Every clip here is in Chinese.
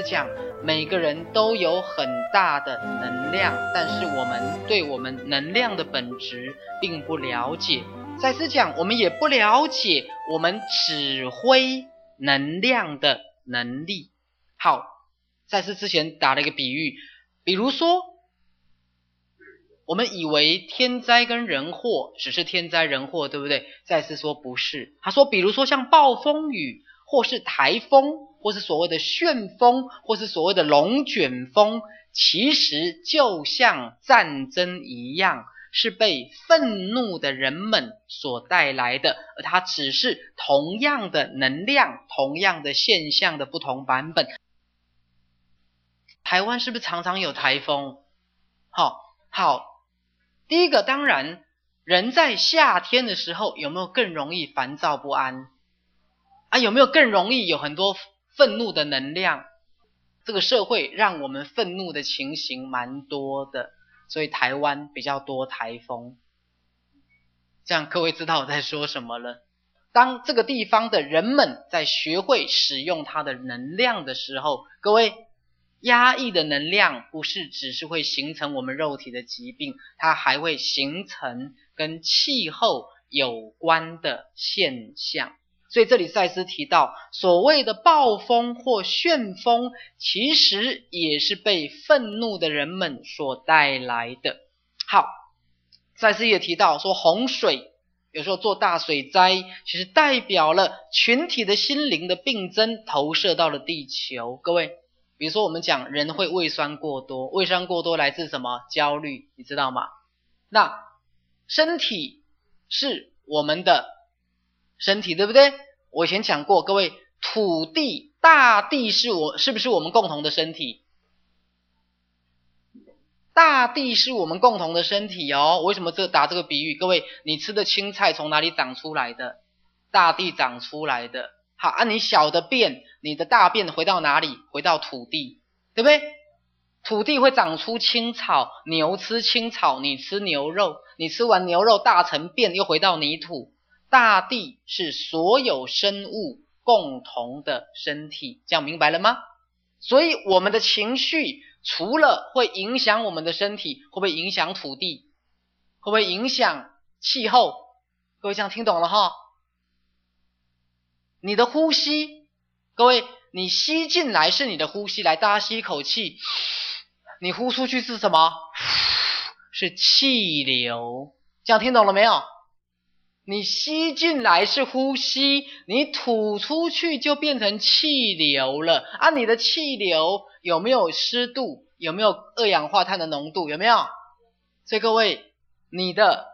讲，每个人都有很大的能量，但是我们对我们能量的本质并不了解。赛斯讲，我们也不了解我们指挥能量的能力。好，赛斯之前打了一个比喻，比如说我们以为天灾跟人祸只是天灾人祸，对不对？赛斯说不是，他说比如说像暴风雨，或是台风，或是所谓的旋风，或是所谓的龙卷风，其实就像战争一样，是被愤怒的人们所带来的，而它只是同样的能量，同样的现象的不同版本。台湾是不是常常有台风？好，第一个，当然人在夏天的时候有没有更容易烦躁不安啊？有没有更容易有很多愤怒的能量？这个社会让我们愤怒的情形蛮多的，所以台湾比较多台风。这样各位知道我在说什么了。当这个地方的人们在学会使用它的能量的时候，各位，压抑的能量不是只是会形成我们肉体的疾病，它还会形成跟气候有关的现象。所以这里赛斯提到，所谓的暴风或旋风，其实也是被愤怒的人们所带来的。好，赛斯也提到说，洪水有时候做大水灾，其实代表了群体的心灵的病症投射到了地球。各位，比如说我们讲人会胃酸过多，胃酸过多来自什么？焦虑，你知道吗？那身体是我们的身体，对不对？我以前讲过，各位，土地、大地是不是我们共同的身体？大地是我们共同的身体哦。为什么打这个比喻？各位，你吃的青菜从哪里长出来的？大地长出来的。好啊，你小的便，你的大便回到哪里？回到土地，对不对？土地会长出青草，牛吃青草，你吃牛肉，你吃完牛肉大成便又回到泥土。大地是所有生物共同的身体，这样明白了吗？所以我们的情绪除了会影响我们的身体，会不会影响土地？会不会影响气候？各位这样听懂了哈？你的呼吸，各位，你吸进来是你的呼吸，来大家吸一口气，你呼出去是什么？是气流，这样听懂了没有？你吸进来是呼吸，你吐出去就变成气流了啊！你的气流有没有湿度？有没有二氧化碳的浓度？有没有？所以各位，你的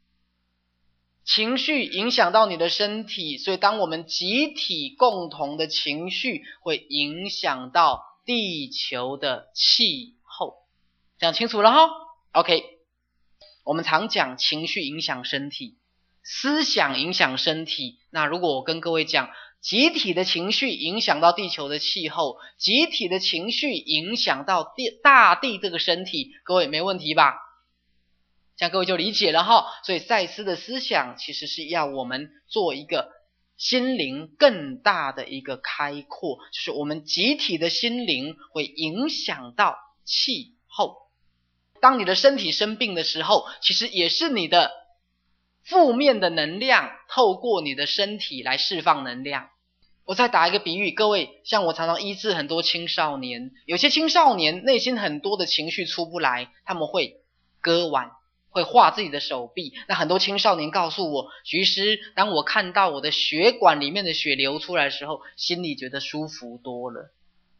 情绪影响到你的身体，所以当我们集体共同的情绪会影响到地球的气候，讲清楚了哈 ？OK， 我们常讲情绪影响身体，思想影响身体。那如果我跟各位讲，集体的情绪影响到地球的气候，集体的情绪影响到大地这个身体，各位没问题吧？这样各位就理解了哈。所以赛斯的思想其实是要我们做一个心灵更大的一个开阔，就是我们集体的心灵会影响到气候。当你的身体生病的时候，其实也是你的负面的能量透过你的身体来释放能量。我再打一个比喻，各位，像我常常医治很多青少年，有些青少年内心很多的情绪出不来，他们会割腕，会划自己的手臂。那很多青少年告诉我，徐医师，当我看到我的血管里面的血流出来的时候，心里觉得舒服多了。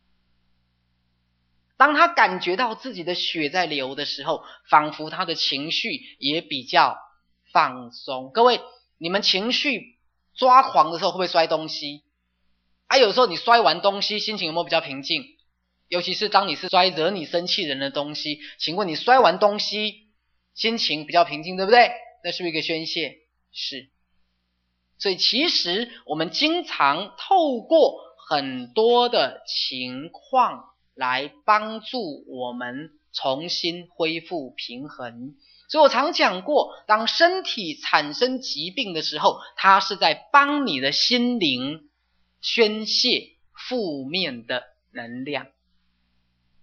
当他感觉到自己的血在流的时候，仿佛他的情绪也比较放松。各位，你们情绪抓狂的时候会不会摔东西？有时候你摔完东西心情有没有比较平静？尤其是当你是摔惹你生气人的东西，请问你摔完东西心情比较平静，对不对？那是不是一个宣泄？是。所以其实我们经常透过很多的情况来帮助我们重新恢复平衡。所以我常讲过，当身体产生疾病的时候，它是在帮你的心灵宣泄负面的能量。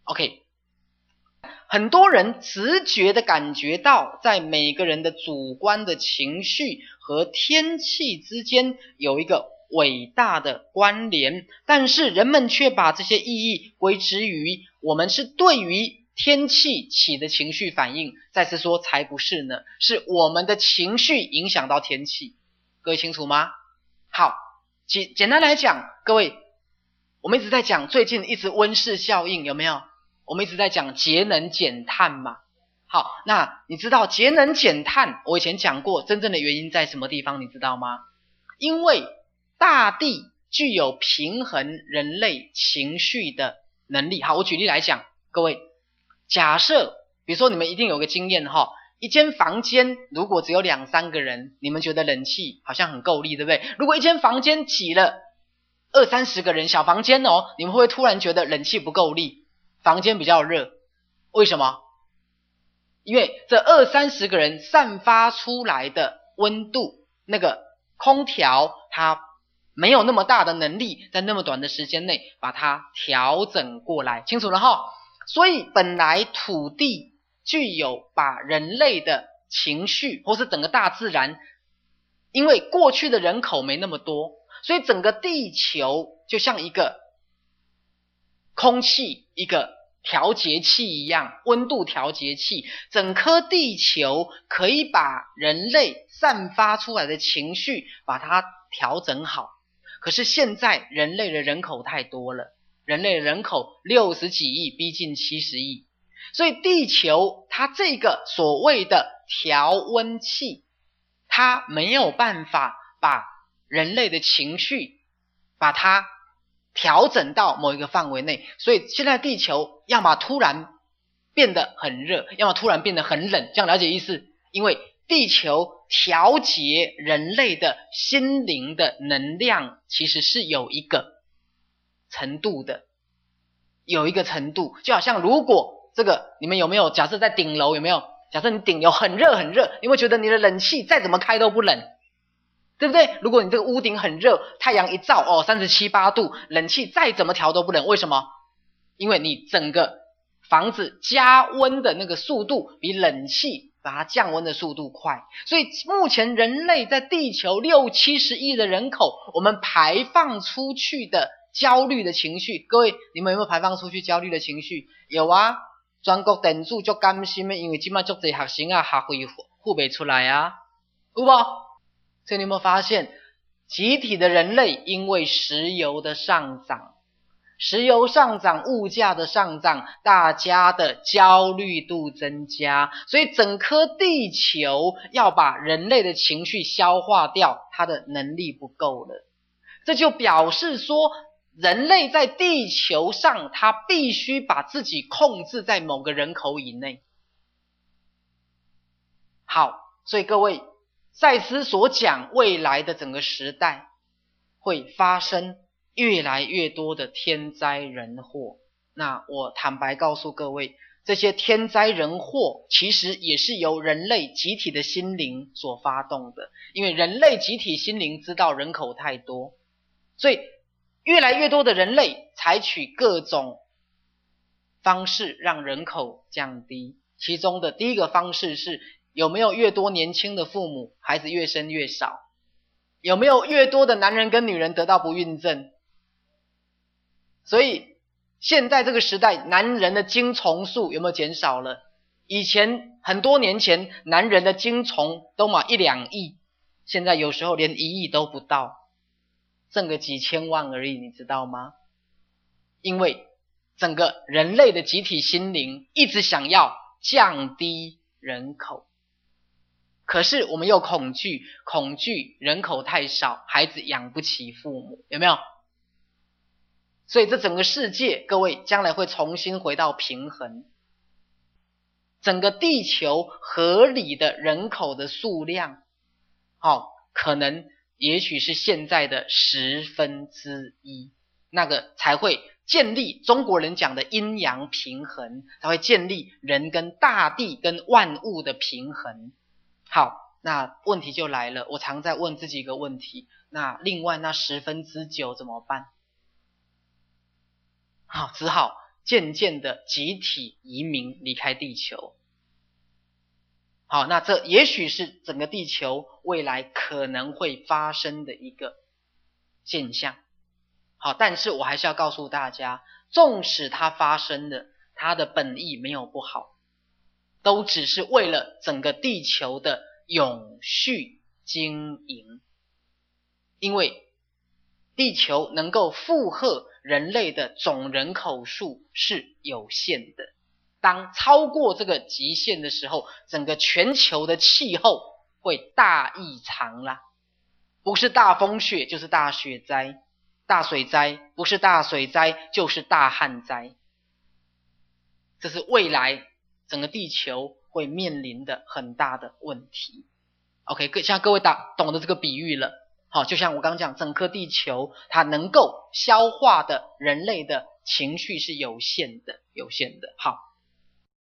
OK， 很多人直觉的感觉到，在每个人的主观的情绪和天气之间有一个伟大的关联，但是人们却把这些意义归之于我们是对于天气起的情绪反应。再次说，才不是呢，是我们的情绪影响到天气。各位清楚吗？好，简单来讲，各位，我们一直在讲最近一直温室效应，有没有？我们一直在讲节能减碳嘛。好，那你知道节能减碳，我以前讲过，真正的原因在什么地方，你知道吗？因为大地具有平衡人类情绪的能力。好，我举例来讲，各位，假设比如说你们一定有个经验哈，一间房间如果只有2-3个人，你们觉得冷气好像很够力，对不对？如果一间房间挤了20-30个人，小房间哦，你们会不会突然觉得冷气不够力，房间比较热？为什么？因为这20-30个人散发出来的温度，那个空调它没有那么大的能力在那么短的时间内把它调整过来，清楚了哈？所以本来土地具有把人类的情绪或是整个大自然，因为过去的人口没那么多，所以整个地球就像一个空气一个调节器一样，温度调节器，整颗地球可以把人类散发出来的情绪把它调整好。可是现在人类的人口太多了，人类的人口60几亿，逼近70亿，所以地球它这个所谓的调温器，它没有办法把人类的情绪把它调整到某一个范围内，所以现在地球要么突然变得很热，要么突然变得很冷，这样了解意思？因为地球调节人类的心灵的能量其实是有一个程度的，有一个程度，就好像如果这个你们有没有假设在顶楼，有没有假设你顶楼很热很热，你会觉得你的冷气再怎么开都不冷，对不对？如果你这个屋顶很热，太阳一照37、8度，冷气再怎么调都不冷，为什么？因为你整个房子加温的那个速度比冷气把它降温的速度快，所以目前人类在地球60-70亿的人口，我们排放出去的焦虑的情绪，各位你们有没有排放出去焦虑的情绪？有啊，全国电子就甘心的，因为现在很多学生啊学费付不出来啊，有没有？所以你有没有发现，集体的人类因为石油的上涨，石油上涨，物价的上涨，大家的焦虑度增加，所以整颗地球要把人类的情绪消化掉，它的能力不够了。这就表示说，人类在地球上，他必须把自己控制在某个人口以内。好，所以各位，赛斯所讲未来的整个时代会发生越来越多的天灾人祸。那我坦白告诉各位，这些天灾人祸其实也是由人类集体的心灵所发动的，因为人类集体心灵知道人口太多，所以越来越多的人类采取各种方式让人口降低，其中的第一个方式是有没有越多年轻的父母，孩子越生越少？有没有越多的男人跟女人得到不孕症？所以现在这个时代，男人的精虫数有没有减少了？以前很多年前，男人的精虫都嘛1-2亿，现在有时候连1亿都不到，挣个几千万而已，你知道吗？因为整个人类的集体心灵一直想要降低人口，可是我们又恐惧人口太少，孩子养不起父母，有没有？所以这整个世界，各位将来会重新回到平衡，整个地球合理的人口的数量，可能也许是现在的1/10，那个才会建立中国人讲的阴阳平衡，才会建立人跟大地跟万物的平衡。好，那问题就来了，我常在问自己一个问题，那另外那9/10怎么办？好，只好渐渐的集体移民离开地球。好，那这也许是整个地球未来可能会发生的一个现象。好，但是我还是要告诉大家，纵使它发生的，它的本意没有不好，都只是为了整个地球的永续经营。因为地球能够负荷人类的总人口数是有限的，当超过这个极限的时候，整个全球的气候会大异常啦，不是大风雪就是大雪灾，大水灾不是大水灾就是大旱灾，这是未来整个地球会面临的很大的问题。 OK， 现在各位懂得这个比喻了。好，就像我刚刚讲，整颗地球它能够消化的人类的情绪是有限的。好，